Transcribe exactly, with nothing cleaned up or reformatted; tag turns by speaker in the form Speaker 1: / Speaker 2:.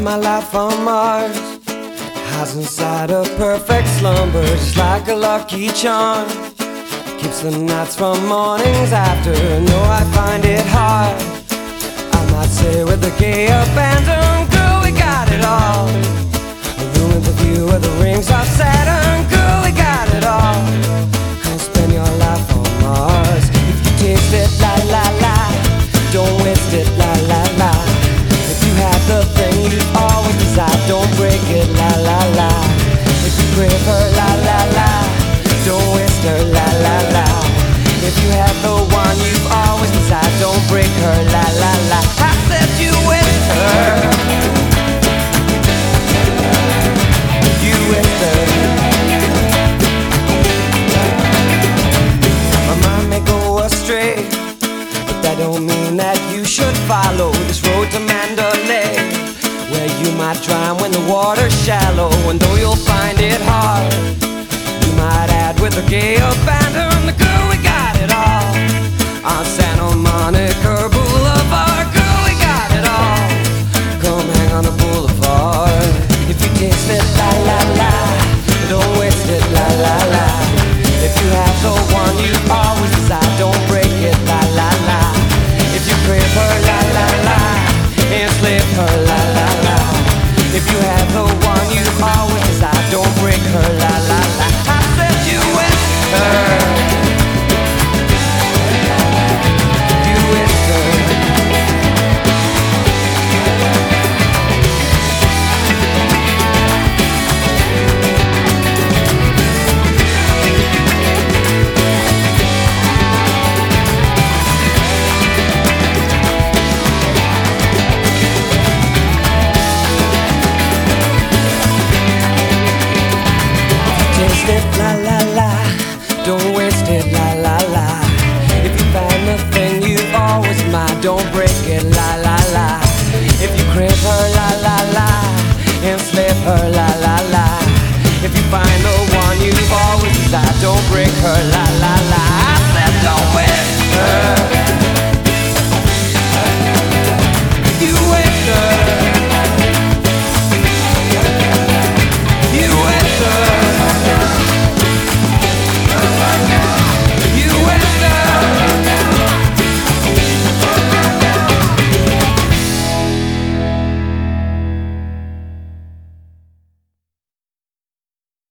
Speaker 1: my life on Mars hides inside a perfect slumber, just like a lucky charm. Keeps the nights from mornings after. No, I find it hard. I might say with a gay abandon, girl, we got it all. A room with a view of the rings of Saturn, girl, we got it all. Come spend your life on Mars. If you taste it, la la la, don't waste it, la la la. If you have the thing you always desire, don't break it, la la la. If you crave her, la la la, don't waste her, la la la. If you have the one you've always desired, don't break her, la la la. I said you waste her, you waste her. My mind may go astray, but that don't mean that you should follow this road to Mandalay, where you might drown when the water's shallow. And though you'll find it hard, you might add with a gay abandon, the girl, we got it all. On Santa Monica Boulevard, girl, we got it all. Come hang on the boulevard. If you taste it, la la la, don't waste it, la la la. If you have the one you always desire, don't break it, la la la. If you crave her, la la la, enslave her, la la la. If you have the one you always desire, don't break her, la la la. I said you waste her, you waste her. Taste it, la la la, don't waste it, la la la. If you find the thing